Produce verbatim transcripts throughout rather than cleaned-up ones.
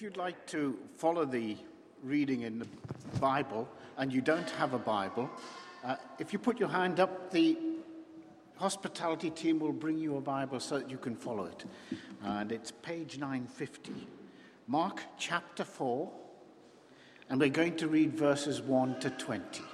you'd like to follow the reading in the Bible and you don't have a Bible, uh, if you put your hand up, the hospitality team will bring you a Bible so that you can follow it. And it's page nine fifty. Mark chapter four, and we're going to read verses one to twenty.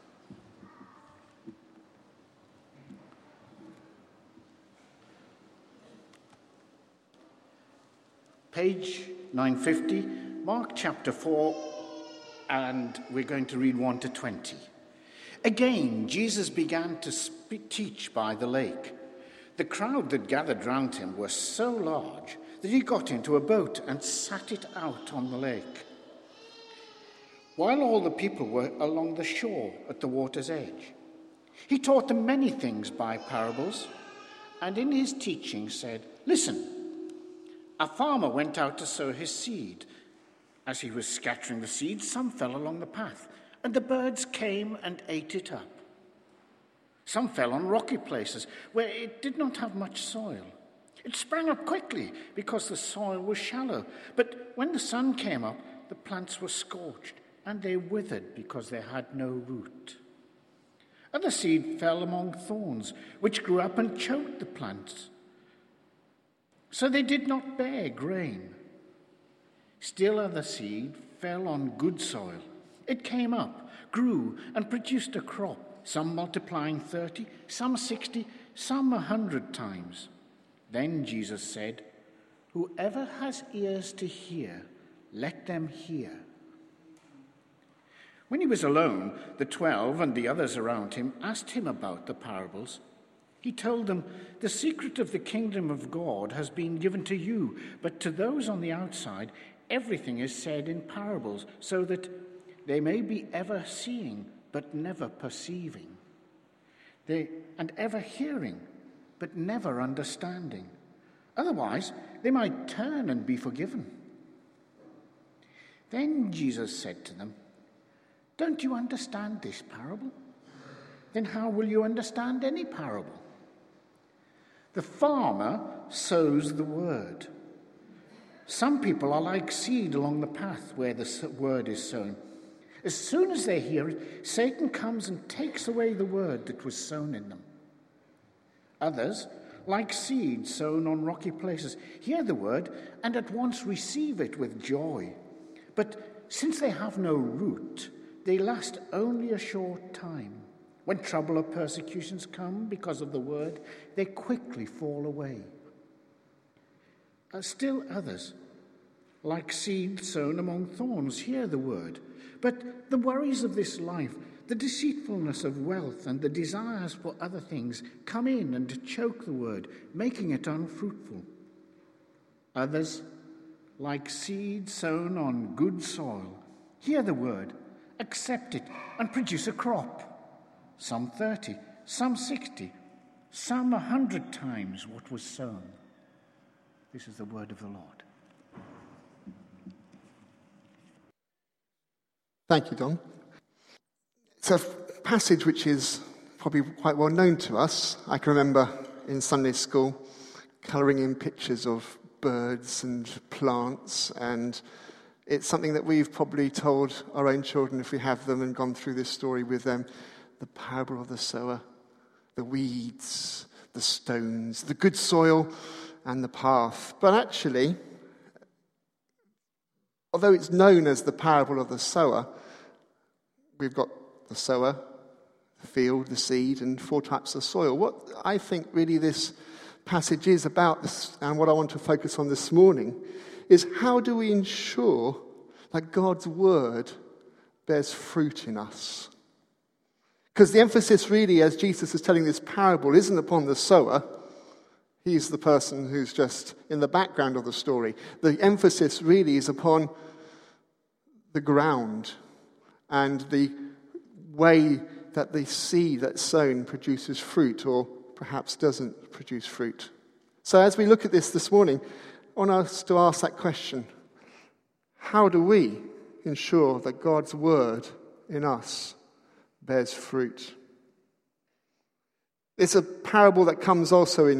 Page nine fifty, Mark chapter four, and we're going to read one to twenty. Again, Jesus began to speak, teach by the lake. The crowd that gathered round him was so large that he got into a boat and sat it out on the lake, while all the people were along the shore at the water's edge. He taught them many things by parables, and in his teaching said, "Listen. A farmer went out to sow his seed. As he was scattering the seed, some fell along the path, and the birds came and ate it up. Some fell on rocky places where it did not have much soil. It sprang up quickly because the soil was shallow. But when the sun came up, the plants were scorched, and they withered because they had no root. Other seed fell among thorns, which grew up and choked the plants, so they did not bear grain. Still other seed fell on good soil. It came up, grew, and produced a crop, some multiplying thirty, some sixty, some a hundred times." Then Jesus said, "Whoever has ears to hear, let them hear." When he was alone, the twelve and the others around him asked him about the parables. He told them, "The secret of the kingdom of God has been given to you, but to those on the outside, everything is said in parables, so that they may be ever seeing, but never perceiving, they, and ever hearing, but never understanding. Otherwise, they might turn and be forgiven." Then Jesus said to them, "Don't you understand this parable? Then how will you understand any parable? The farmer sows the word. Some people are like seed along the path where the word is sown. As soon as they hear it, Satan comes and takes away the word that was sown in them. Others, like seed sown on rocky places, hear the word and at once receive it with joy. But since they have no root, they last only a short time. When trouble or persecutions come because of the word, they quickly fall away. Uh, still others, like seed sown among thorns, hear the word, but the worries of this life, the deceitfulness of wealth, and the desires for other things come in and choke the word, making it unfruitful. Others, like seed sown on good soil, hear the word, accept it, and produce a crop. Some thirty, some sixty, some a hundred times what was sown." This is the word of the Lord. Thank you, Don. It's a passage which is probably quite well known to us. I can remember in Sunday school colouring in pictures of birds and plants, and it's something that we've probably told our own children if we have them and gone through this story with them. The parable of the sower, the weeds, the stones, the good soil, and the path. But actually, although it's known as the parable of the sower, we've got the sower, the field, the seed, and four types of soil. What I think really this passage is about, this, and what I want to focus on this morning, is how do we ensure that God's word bears fruit in us? Because the emphasis really, as Jesus is telling this parable, isn't upon the sower. He's the person who's just in the background of the story. The emphasis really is upon the ground and the way that the seed that's sown produces fruit, or perhaps doesn't produce fruit. So as we look at this this morning, I want us to ask that question: how do we ensure that God's word in us bears fruit? It's a parable that comes also in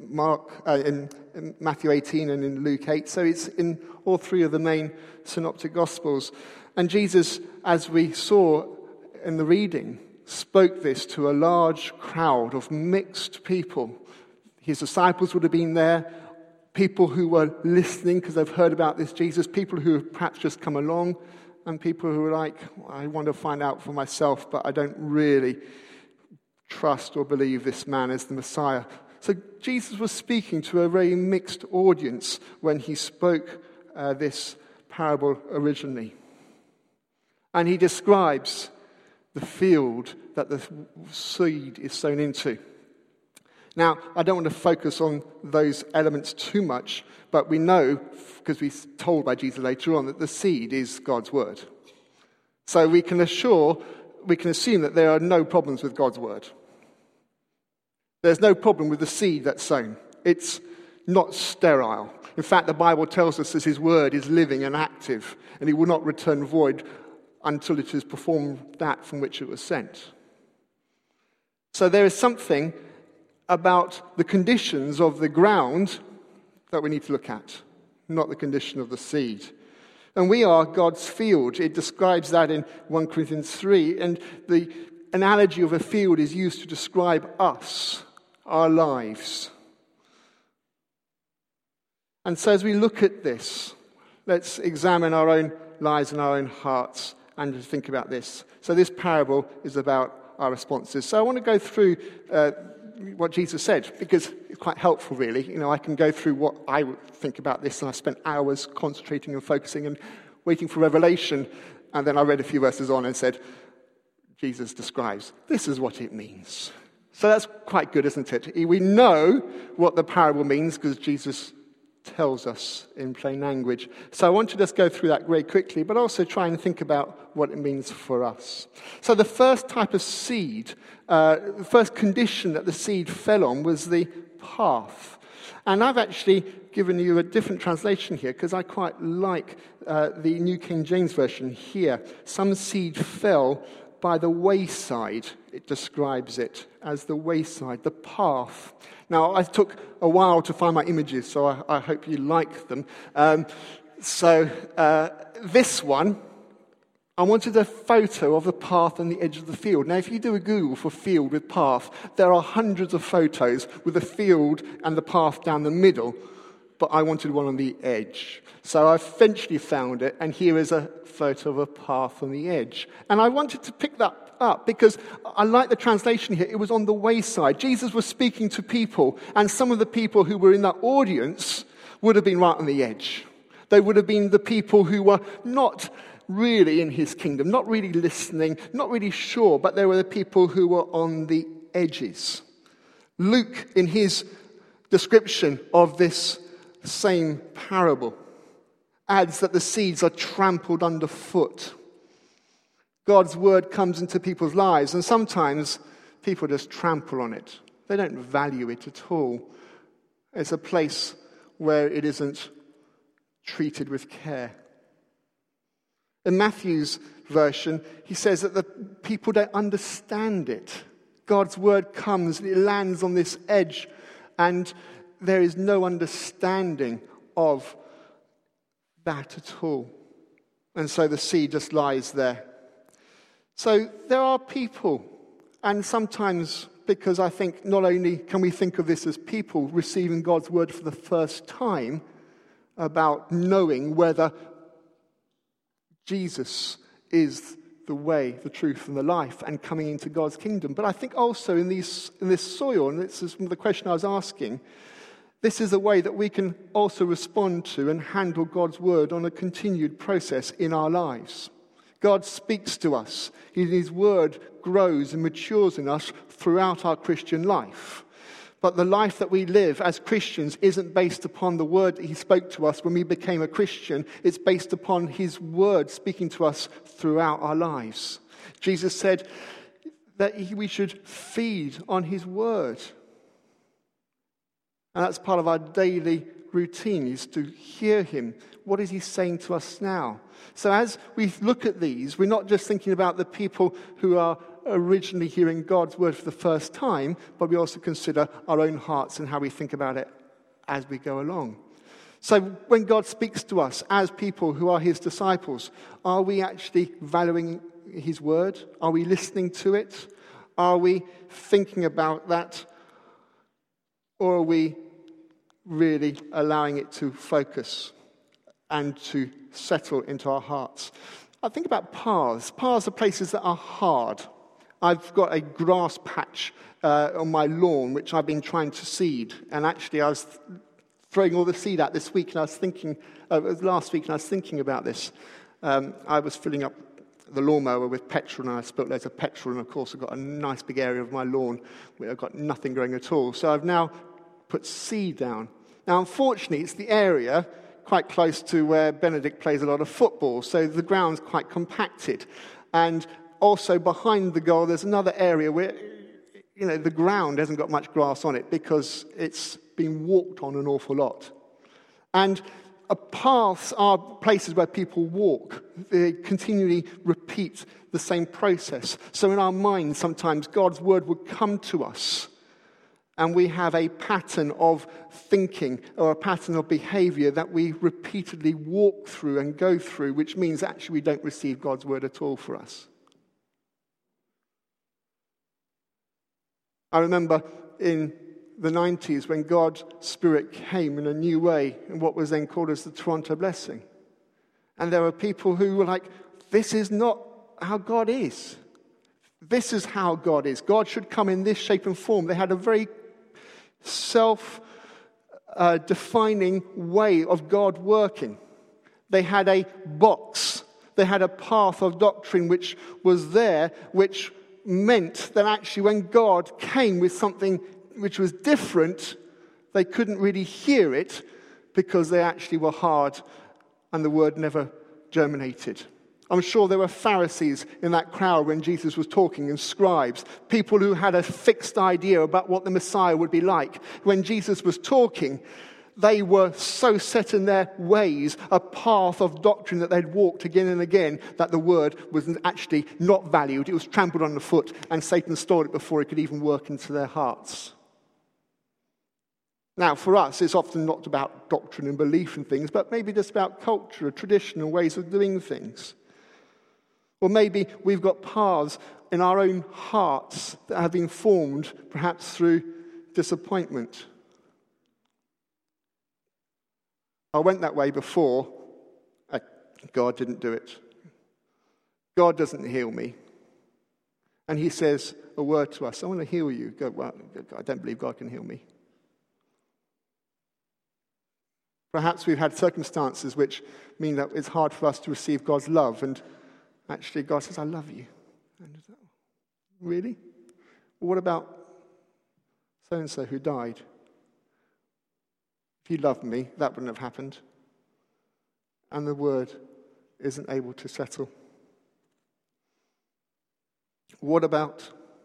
Mark, uh, in, in Matthew eighteen and in Luke eight. So it's in all three of the main synoptic gospels. And Jesus, as we saw in the reading, spoke this to a large crowd of mixed people. His disciples would have been there, people who were listening because they've heard about this Jesus, people who have perhaps just come along, and people who are like, I want to find out for myself, but I don't really trust or believe this man as the Messiah. So Jesus was speaking to a very mixed audience when he spoke uh, this parable originally. And he describes the field that the seed is sown into. Now, I don't want to focus on those elements too much, but we know, because we're told by Jesus later on, that the seed is God's word. So we can assure, we can assume that there are no problems with God's word. There's no problem with the seed that's sown. It's not sterile. In fact, the Bible tells us that his word is living and active, and he will not return void until it has performed that from which it was sent. So there is something about the conditions of the ground that we need to look at, not the condition of the seed. And we are God's field. It describes that in First Corinthians three, and the analogy of a field is used to describe us, our lives. And so as we look at this, let's examine our own lives and our own hearts and think about this. So this parable is about our responses. So I want to go through uh, what Jesus said, because it's quite helpful, really. You know, I can go through what I would think about this, and I spent hours concentrating and focusing and waiting for revelation, and then I read a few verses on and said, Jesus describes, this is what it means. So that's quite good, isn't it? We know what the parable means because Jesus tells us in plain language. So I want to just go through that very quickly, but also try and think about what it means for us. So the first type of seed, uh, the first condition that the seed fell on was the path. And I've actually given you a different translation here because I quite like uh, the New King James Version here. Some seed fell by the wayside. It describes it as the wayside, the path. Now, I took a while to find my images, so I, I hope you like them. Um, so uh, this one, I wanted a photo of the path on the edge of the field. Now, if you do a Google for field with path, there are hundreds of photos with the field and the path down the middle, but I wanted one on the edge. So I eventually found it, and here is a photo of a path on the edge. And I wanted to pick that up because I like the translation here. It was on the wayside. Jesus was speaking to people, and some of the people who were in that audience would have been right on the edge. They would have been the people who were not really in his kingdom, not really listening, not really sure, but there were the people who were on the edges. Luke, in his description of this same parable, adds that the seeds are trampled underfoot. God's word comes into people's lives, and sometimes people just trample on it. They don't value it at all. It's a place where it isn't treated with care. In Matthew's version, he says that the people don't understand it. God's word comes and it lands on this edge, and there is no understanding of that at all. And so the seed just lies there. So there are people, and sometimes, because I think not only can we think of this as people receiving God's word for the first time, about knowing whether Jesus is the way, the truth, and the life, and coming into God's kingdom. But I think also in, these, in this soil, and this is the question I was asking, this is a way that we can also respond to and handle God's word on a continued process in our lives. God speaks to us. His word grows and matures in us throughout our Christian life. But the life that we live as Christians isn't based upon the word that he spoke to us when we became a Christian. It's based upon his word speaking to us throughout our lives. Jesus said that we should feed on his word. And that's part of our daily routine, is to hear him. What is he saying to us now? So as we look at these, we're not just thinking about the people who are originally hearing God's word for the first time, but we also consider our own hearts and how we think about it as we go along. So when God speaks to us as people who are his disciples, are we actually valuing his word? Are we listening to it? Are we thinking about that? Or are we really allowing it to focus and to settle into our hearts? I think about paths. Paths are places that are hard. I've got a grass patch uh, on my lawn, which I've been trying to seed. And actually, I was throwing all the seed out this week, and I was thinking, uh, it was last week, and I was thinking about this. Um, I was filling up the lawnmower with petrol, and I spilt loads of petrol, and of course I've got a nice big area of my lawn where I've got nothing growing at all. So I've now put seed down. Now, unfortunately, it's the area quite close to where Benedict plays a lot of football, so the ground's quite compacted. And also behind the goal, there's another area where, you know, the ground hasn't got much grass on it because it's been walked on an awful lot. And uh, paths are places where people walk. They continually repeat the same process. So in our minds, sometimes God's word would come to us, and we have a pattern of thinking or a pattern of behavior that we repeatedly walk through and go through, which means actually we don't receive God's word at all for us. I remember in the nineties when God's Spirit came in a new way in what was then called as the Toronto Blessing. And there were people who were like, this is not how God is. This is how God is. God should come in this shape and form. They had a very self-defining uh, way of God working. They had a box. They had a path of doctrine which was there, which meant that actually when God came with something which was different, they couldn't really hear it because they actually were hard and the word never germinated. I'm sure there were Pharisees in that crowd when Jesus was talking, and scribes, people who had a fixed idea about what the Messiah would be like. When Jesus was talking, they were so set in their ways, a path of doctrine that they'd walked again and again, that the word was actually not valued. It was trampled on the foot, and Satan stole it before it could even work into their hearts. Now, for us, it's often not about doctrine and belief and things, but maybe just about culture, tradition, and ways of doing things. Or maybe we've got paths in our own hearts that have been formed, perhaps through disappointment. I went that way before. God didn't do it. God doesn't heal me. And he says a word to us, I want to heal you. Go, well, I don't believe God can heal me. Perhaps we've had circumstances which mean that it's hard for us to receive God's love, and actually God says, I love you. And is that, really? Well, what about so-and-so who died? If you loved me, that wouldn't have happened. And the word isn't able to settle. What about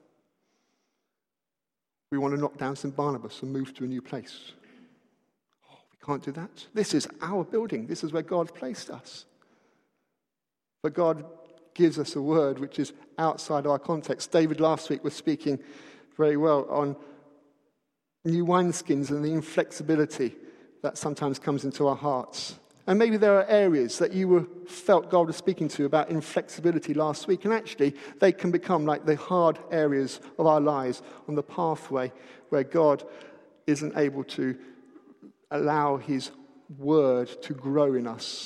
we want to knock down Saint Barnabas and move to a new place? Oh, we can't do that. This is our building. This is where God's placed us. But God gives us a word which is outside our context. David last week was speaking very well on new wineskins and the inflexibility that sometimes comes into our hearts. And maybe there are areas that you were, felt God was speaking to about inflexibility last week, and actually they can become like the hard areas of our lives on the pathway where God isn't able to allow his word to grow in us.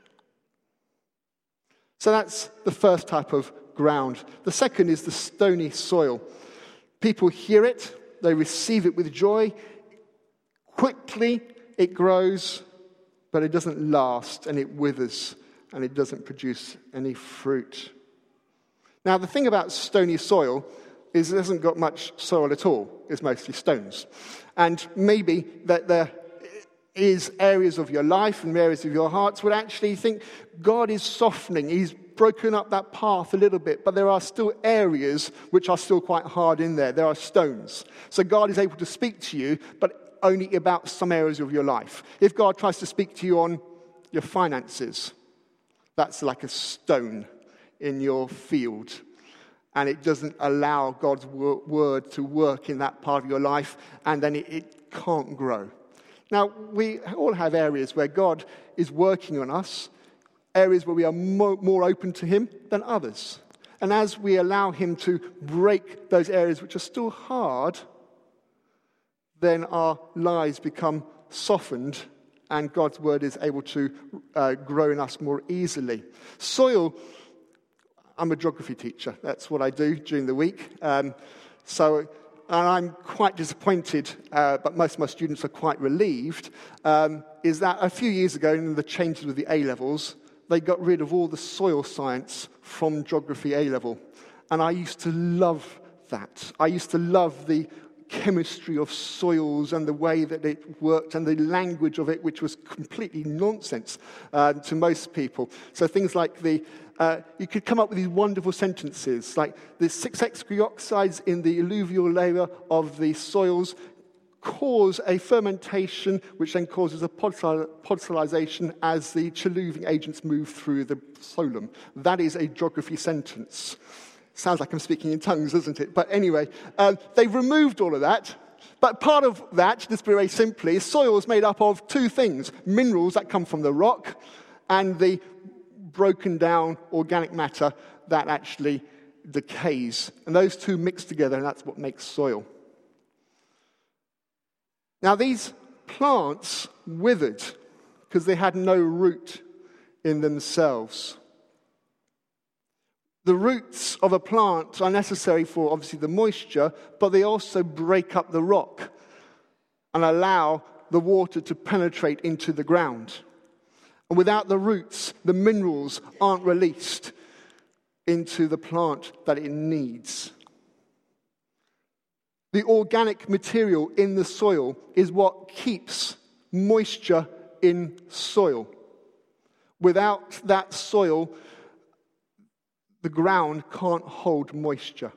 So that's the first type of ground. The second is the stony soil. People hear it, they receive it with joy. Quickly it grows, but it doesn't last, and it withers, and it doesn't produce any fruit. Now, the thing about stony soil is it hasn't got much soil at all. It's mostly stones. And maybe that there is areas of your life and areas of your hearts would actually think God is softening. He's broken up that path a little bit, but there are still areas which are still quite hard in there. There are stones. So God is able to speak to you, but only about some areas of your life. If God tries to speak to you on your finances, that's like a stone in your field. and it doesn't allow God's wor- word to work in that part of your life, and then it, it can't grow. Now, we all have areas where God is working on us, areas where we are mo- more open to him than others. And as we allow him to break those areas which are still hard, then our lives become softened and God's word is able to uh, grow in us more easily. Soil, I'm a geography teacher. That's what I do during the week. Um, so, and I'm quite disappointed, uh, but most of my students are quite relieved, um, is that a few years ago in the changes with the A-levels, they got rid of all the soil science from geography A-level. And I used to love that. I used to love the chemistry of soils and the way that it worked and the language of it, which was completely nonsense uh, to most people. So things like the, uh, you could come up with these wonderful sentences, like the six X oxides in the alluvial layer of the soils cause a fermentation, which then causes a podsolization as the cheluving agents move through the soilum. That is a geography sentence. Sounds like I'm speaking in tongues, doesn't it? But anyway, uh, they've removed all of that. But part of that, just very simply, soil is made up of two things. Minerals that come from the rock and the broken down organic matter that actually decays. And those two mix together, and that's what makes soil. Now, these plants withered because they had no root in themselves. The roots of a plant are necessary for, obviously, the moisture, but they also break up the rock and allow the water to penetrate into the ground. And without the roots, the minerals aren't released into the plant that it needs. The organic material in the soil is what keeps moisture in soil. Without that soil, the ground can't hold moisture.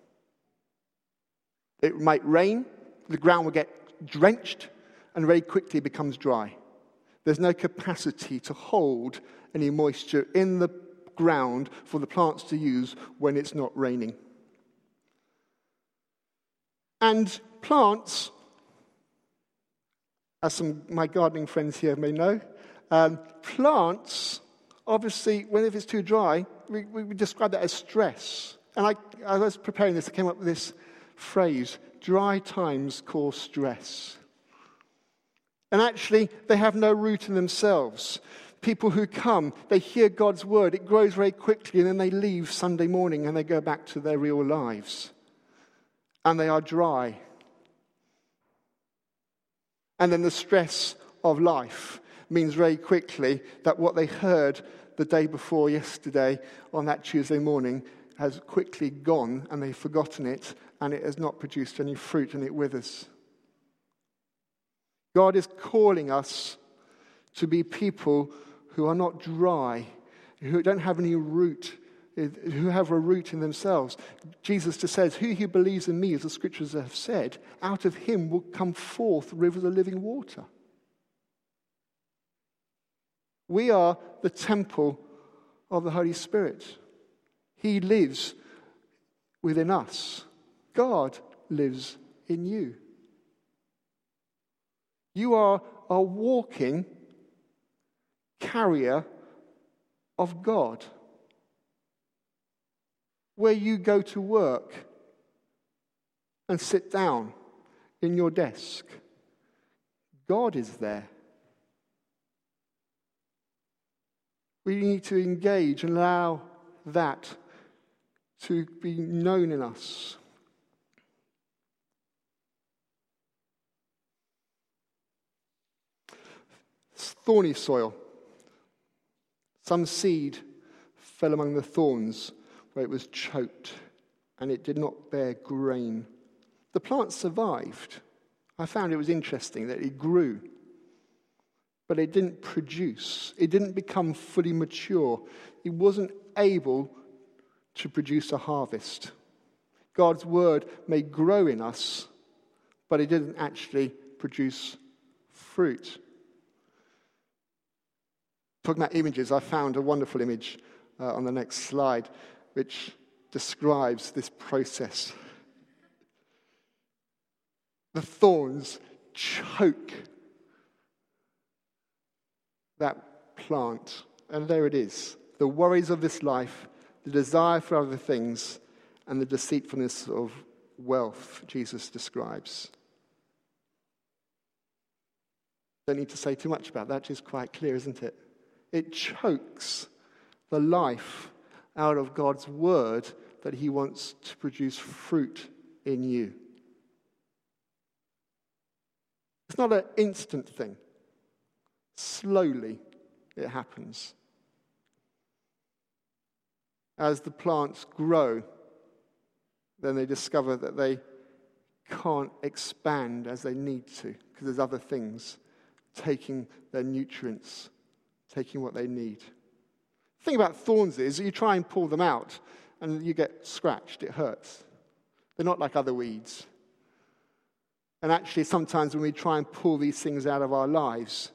It might rain, the ground will get drenched, and very quickly becomes dry. There's no capacity to hold any moisture in the ground for the plants to use when it's not raining. And plants, as some of my gardening friends here may know, um, plants, obviously, whenever it's too dry, we, we describe that as stress. And I, as I was preparing this, I came up with this phrase, dry times cause stress. And actually, they have no root in themselves. People who come, they hear God's word, it grows very quickly, and then they leave Sunday morning and they go back to their real lives. And they are dry. And then the stress of life means very quickly that what they heard the day before yesterday on that Tuesday morning has quickly gone and they've forgotten it and it has not produced any fruit and it withers. God is calling us to be people who are not dry, who don't have any root, who have a root in themselves. Jesus just says, "Who who believes in me, as the scriptures have said, out of him will come forth rivers of living water." We are the temple of the Holy Spirit. He lives within us. God lives in you. You are a walking carrier of God. Where you go to work and sit down in your desk, God is there. We need to engage and allow that to be known in us. Thorny soil. Some seed fell among the thorns where it was choked and it did not bear grain. The plant survived. I found it was interesting that it grew, but it didn't produce. It didn't become fully mature. It wasn't able to produce a harvest. God's word may grow in us, but it didn't actually produce fruit. Talking about images, I found a wonderful image uh, on the next slide, which describes this process. The thorns choke that plant. And there it is. The worries of this life, the desire for other things, and the deceitfulness of wealth Jesus describes. Don't need to say too much about that. It's just quite clear, isn't it? It chokes the life out of God's word that he wants to produce fruit in you. It's not an instant thing. Slowly it happens. As the plants grow, then they discover that they can't expand as they need to because there's other things taking their nutrients, taking what they need. The thing about thorns is you try and pull them out and you get scratched. It hurts. They're not like other weeds. And actually, sometimes when we try and pull these things out of our lives,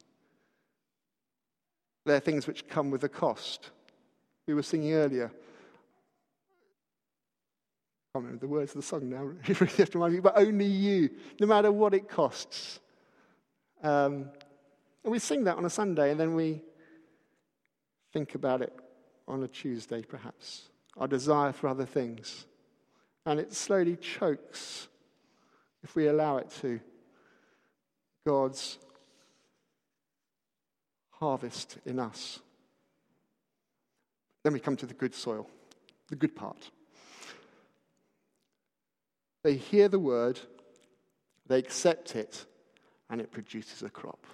they're things which come with a cost. We were singing earlier. I can't remember the words of the song now. You really have to remind me. But only you, no matter what it costs. Um, and we sing that on a Sunday, and then we think about it on a Tuesday, perhaps. Our desire for other things. And it slowly chokes, if we allow it to, God's harvest in us. Then we come to the good soil, the good part. They hear the word, they accept it, and it produces a crop.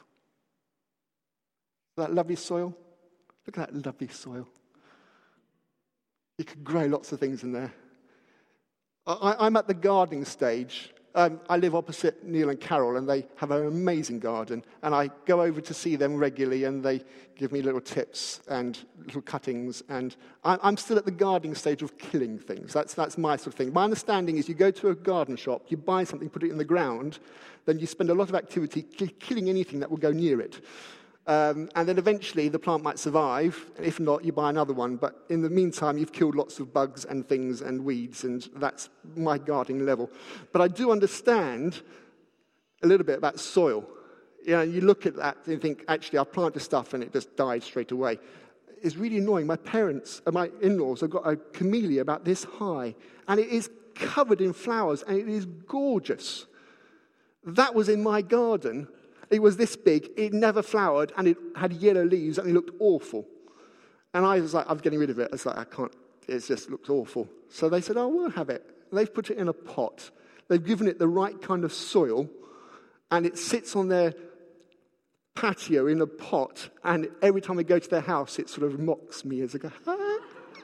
That lovely soil? Look at that lovely soil. You could grow lots of things in there. I, I'm at the gardening stage. Um, I live opposite Neil and Carol, and they have an amazing garden. And I go over to see them regularly, and they give me little tips and little cuttings. And I, I'm still at the gardening stage of killing things. That's, that's my sort of thing. My understanding is you go to a garden shop, you buy something, put it in the ground, then you spend a lot of activity killing anything that will go near it. Um, and then eventually the plant might survive. If not, you buy another one. But in the meantime, you've killed lots of bugs and things and weeds, and that's my gardening level. But I do understand a little bit about soil. You know, you look at that and think, actually, I planted stuff and it just died straight away. It's really annoying. My parents, uh, my in-laws, have got a camellia about this high, and it is covered in flowers, and it is gorgeous. That was in my garden. It was this big, it never flowered, and it had yellow leaves, and it looked awful. And I was like, I'm getting rid of it. I was like, I can't, it just looks awful. So they said, oh, we'll have it. And they've put it in a pot. They've given it the right kind of soil, and it sits on their patio in a pot, and every time I go to their house, it sort of mocks me as I go, ah.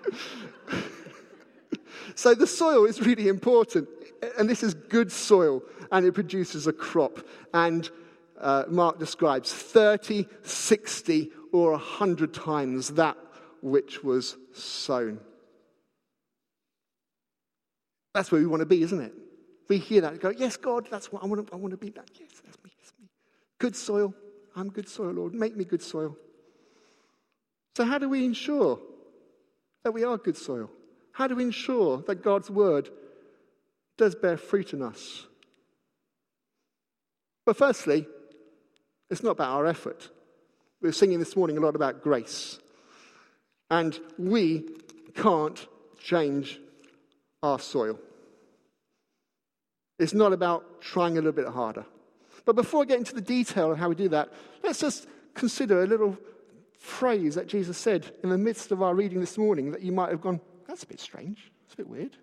So the soil is really important, and this is good soil, and it produces a crop. And Uh, Mark describes thirty, sixty, or one hundred times that which was sown. That's where we want to be, isn't it? We hear that and go, yes, God, that's what I want to, I want to be that. Yes, that's me, that's me. Good soil. I'm good soil, Lord. Make me good soil. So how do we ensure that we are good soil? How do we ensure that God's word does bear fruit in us? But firstly, it's not about our effort. We were singing this morning a lot about grace. And we can't change our soil. It's not about trying a little bit harder. But before I get into the detail of how we do that, let's just consider a little phrase that Jesus said in the midst of our reading this morning that you might have gone, that's a bit strange. It's a bit weird.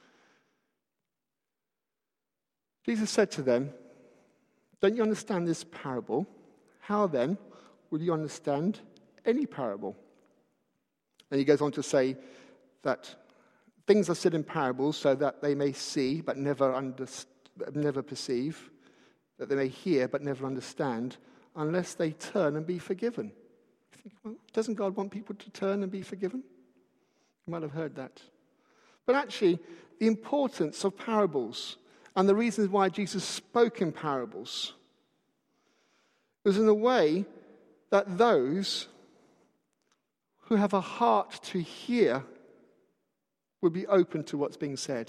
Jesus said to them, don't you understand this parable? How then will you understand any parable? And he goes on to say that things are said in parables so that they may see but never underst- never perceive, that they may hear but never understand, unless they turn and be forgiven. You think, well, doesn't God want people to turn and be forgiven? You might have heard that. But actually, the importance of parables and the reasons why Jesus spoke in parables was in a way that those who have a heart to hear would be open to what's being said.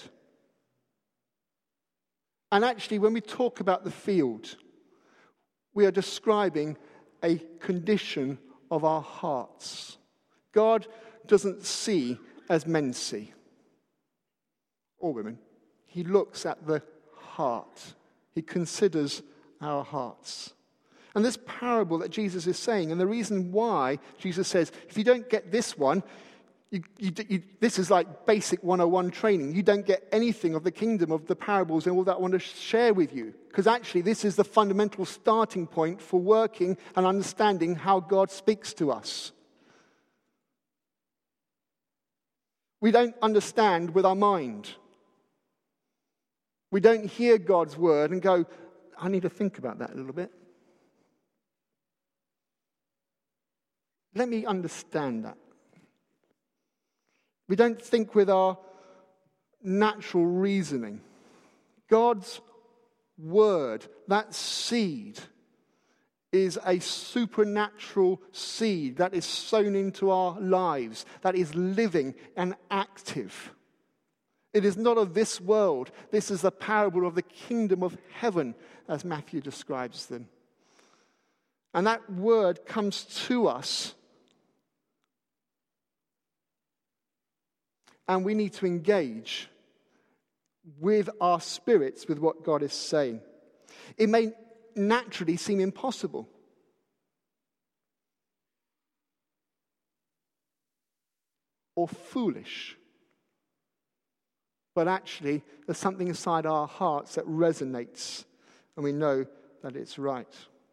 And actually, when we talk about the field, we are describing a condition of our hearts. God doesn't see as men see, or women. He looks at the heart. He considers our hearts. And this parable that Jesus is saying, and the reason why Jesus says, if you don't get this one, you, you, you, this is like basic one oh one training. You don't get anything of the kingdom, of the parables and all that I want to share with you. Because actually this is the fundamental starting point for working and understanding how God speaks to us. We don't understand with our mind. We don't hear God's word and go, I need to think about that a little bit. Let me understand that. We don't think with our natural reasoning. God's word, that seed, is a supernatural seed that is sown into our lives, that is living and active. It is not of this world. This is the parable of the kingdom of heaven, as Matthew describes them. And that word comes to us. And we need to engage with our spirits with what God is saying. It may naturally seem impossible. Or foolish. But actually, there's something inside our hearts that resonates, and we know that it's right.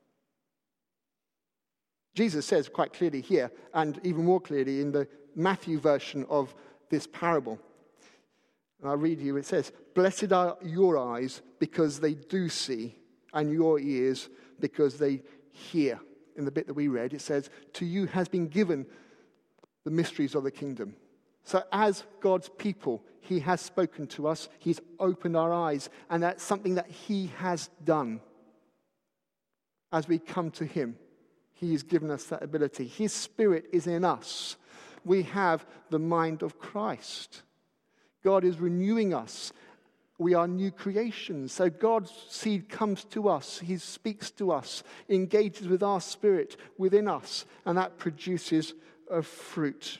Jesus says quite clearly here, and even more clearly in the Matthew version of this parable. And I'll read you, it says, "Blessed are your eyes because they do see, and your ears because they hear." In the bit that we read, it says, "To you has been given the mysteries of the kingdom." So as God's people, he has spoken to us, he's opened our eyes, and that's something that he has done. As we come to him, he has given us that ability. His spirit is in us. We have the mind of Christ. God is renewing us. We are new creations. So God's seed comes to us. He speaks to us, engages with our spirit within us, and that produces a fruit.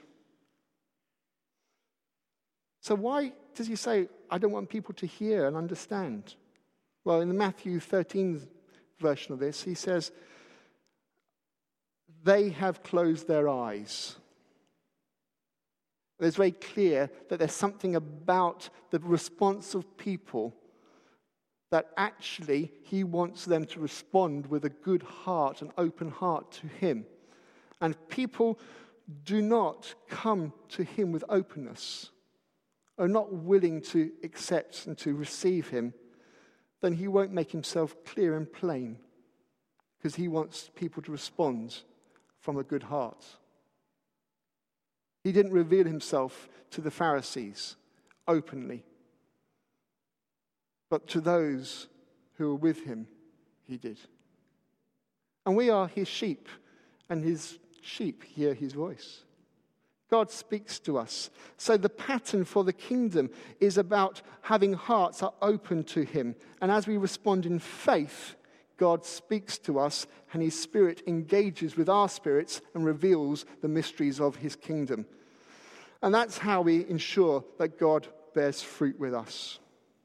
So why does he say, I don't want people to hear and understand? Well, in the Matthew thirteen version of this, he says, they have closed their eyes. It's very clear that there's something about the response of people that actually he wants them to respond with a good heart, an open heart to him. And if people do not come to him with openness, are not willing to accept and to receive him, then he won't make himself clear and plain, because he wants people to respond from a good heart. He didn't reveal himself to the Pharisees openly, but to those who were with him, he did. And we are his sheep, and his sheep hear his voice. God speaks to us. So the pattern for the kingdom is about having hearts that are open to him. And as we respond in faith, God speaks to us, and his spirit engages with our spirits and reveals the mysteries of his kingdom. And that's how we ensure that God bears fruit with us.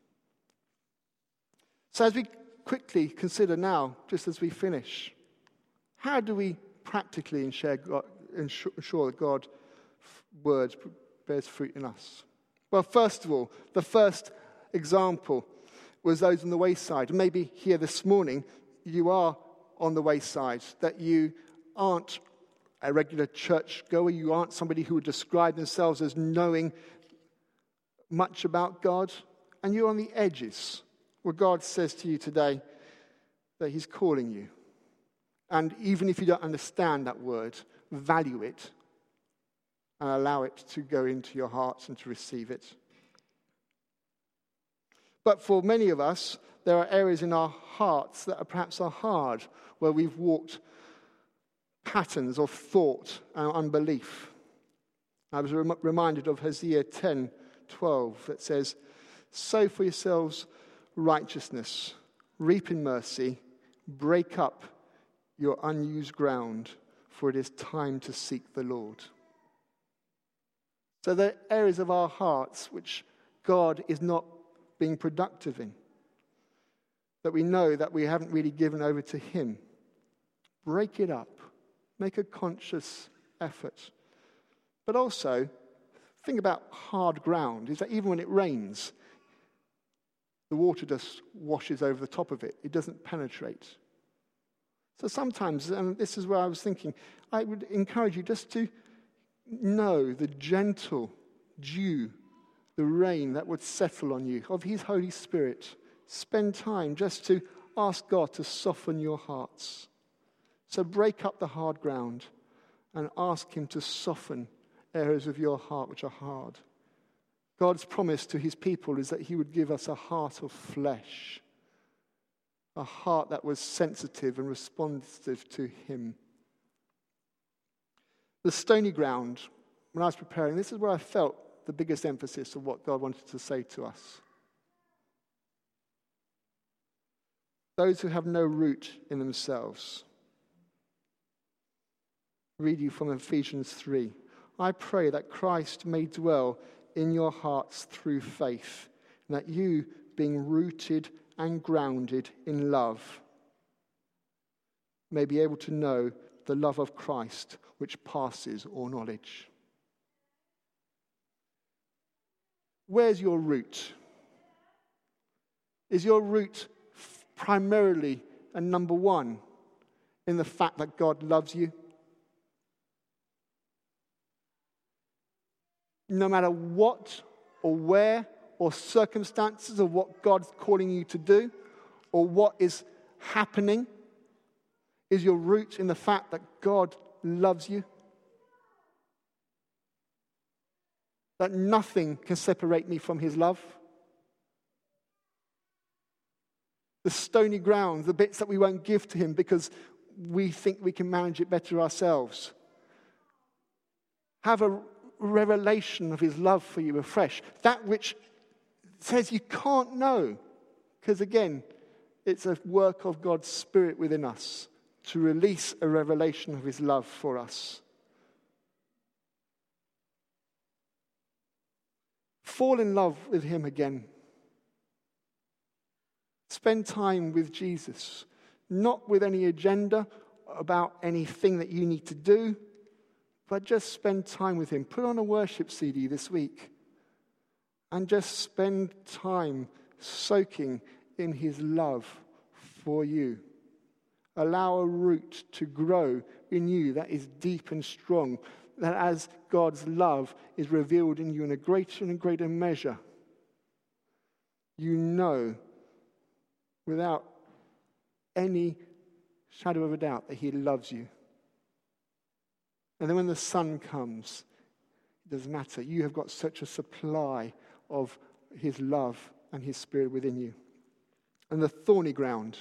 So as we quickly consider now, just as we finish, how do we practically ensure, God, ensure that God's word bears fruit in us? Well, first of all, the first example was those on the wayside. Maybe here this morning, you are on the wayside, that you aren't a regular church goer, you aren't somebody who would describe themselves as knowing much about God, and you're on the edges, where God says to you today that he's calling you. And even if you don't understand that word, value it and allow it to go into your hearts and to receive it. But for many of us, there are areas in our hearts that are perhaps are hard, where we've walked patterns of thought and unbelief. I was rem- reminded of Hosea ten twelve that says, "Sow for yourselves righteousness, reap in mercy, break up your unused ground, for it is time to seek the Lord." So there are areas of our hearts which God is not being productive in, that we know that we haven't really given over to him. Break it up. Make a conscious effort. But also, think about hard ground, is that even when it rains, the water just washes over the top of it. It doesn't penetrate. So sometimes, and this is where I was thinking, I would encourage you just to know the gentle dew, the rain that would settle on you, of his Holy Spirit. Spend time just to ask God to soften your hearts. So break up the hard ground and ask him to soften areas of your heart which are hard. God's promise to his people is that he would give us a heart of flesh, a heart that was sensitive and responsive to him. The stony ground, when I was preparing, this is where I felt the biggest emphasis of what God wanted to say to us. Those who have no root in themselves. Read you from Ephesians three. "I pray that Christ may dwell in your hearts through faith, and that you, being rooted and grounded in love, may be able to know the love of Christ, which passes all knowledge." Where's your root? Is your root primarily and number one in the fact that God loves you? No matter what or where or circumstances or what God's calling you to do or what is happening, is your root in the fact that God loves you? That nothing can separate me from his love? The stony ground, the bits that we won't give to him because we think we can manage it better ourselves. Have a revelation of his love for you afresh. That which says you can't know. Because again, it's a work of God's Spirit within us to release a revelation of his love for us. Fall in love with him again. Spend time with Jesus, not with any agenda about anything that you need to do, but just spend time with him. Put on a worship C D this week and just spend time soaking in his love for you. Allow a root to grow in you that is deep and strong, that as God's love is revealed in you in a greater and greater measure, you know without any shadow of a doubt that he loves you. And then when the sun comes, it doesn't matter. You have got such a supply of his love and his Spirit within you. And the thorny ground,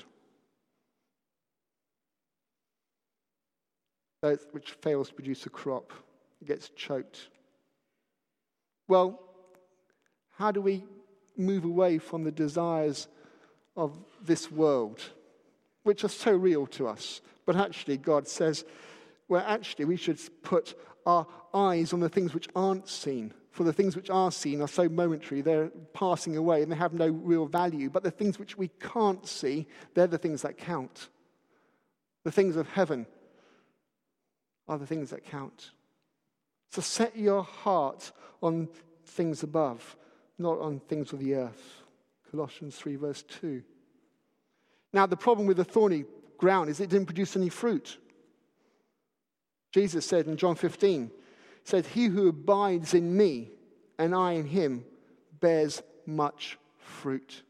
that which fails to produce a crop, gets choked. Well, how do we move away from the desires of this world, which are so real to us? But actually, God says, well, actually, we should put our eyes on the things which aren't seen. For the things which are seen are so momentary, they're passing away and they have no real value. But the things which we can't see, they're the things that count. The things of heaven are the things that count. So set your heart on things above, not on things of the earth. Colossians three verse two. Now the problem with the thorny ground is it didn't produce any fruit. Jesus said in John fifteen, said, "He who abides in me and I in him bears much fruit."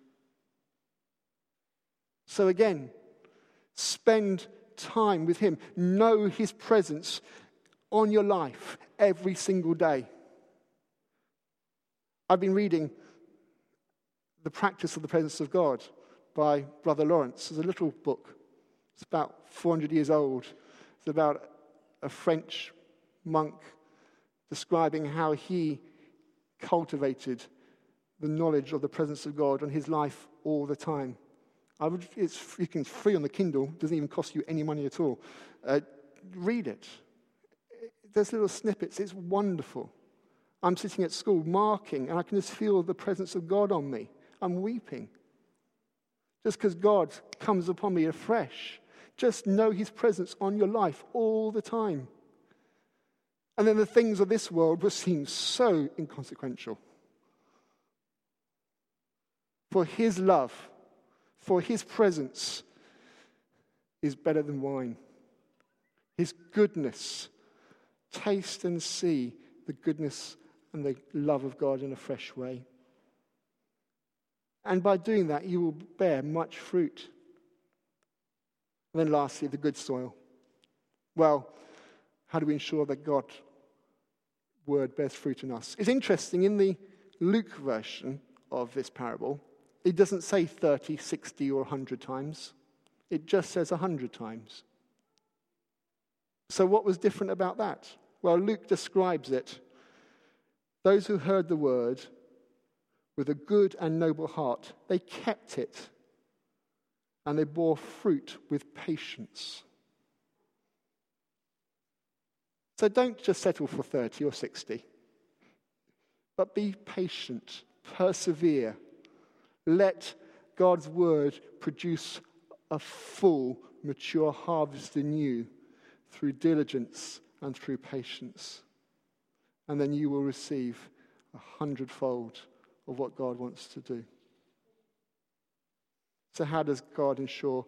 So again, spend time with him. Know his presence on your life every single day. I've been reading The Practice of the Presence of God by Brother Lawrence. It's a little book. It's about four hundred years old. It's about a French monk describing how he cultivated the knowledge of the presence of God on his life all the time. I would, it's, you can, it's free on the Kindle, doesn't even cost you any money at all. Uh, read it. There's little snippets, it's wonderful. I'm sitting at school marking, and I can just feel the presence of God on me. I'm weeping. Just because God comes upon me afresh. Just know his presence on your life all the time. And then the things of this world will seem so inconsequential. For his love, for his presence is better than wine. His goodness, taste and see the goodness and the love of God in a fresh way. And by doing that, you will bear much fruit. And then lastly, the good soil. Well, how do we ensure that God's word bears fruit in us? It's interesting, in the Luke version of this parable, it doesn't say thirty, sixty, or one hundred times. It just says one hundred times. So what was different about that? Well, Luke describes it. Those who heard the word with a good and noble heart, they kept it, and they bore fruit with patience. So don't just settle for thirty or sixty, but be patient, persevere. Let God's word produce a full, mature harvest in you through diligence and through patience. And then you will receive a hundredfold of what God wants to do. So how does God ensure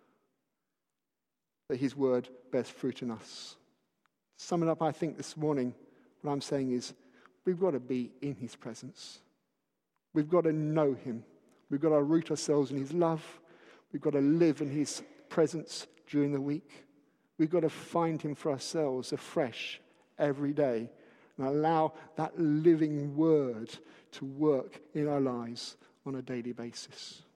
that his word bears fruit in us? To sum it up, I think this morning, what I'm saying is, we've got to be in his presence. We've got to know him. We've got to root ourselves in his love. We've got to live in his presence during the week. We've got to find him for ourselves afresh every day and allow that living word to work in our lives on a daily basis.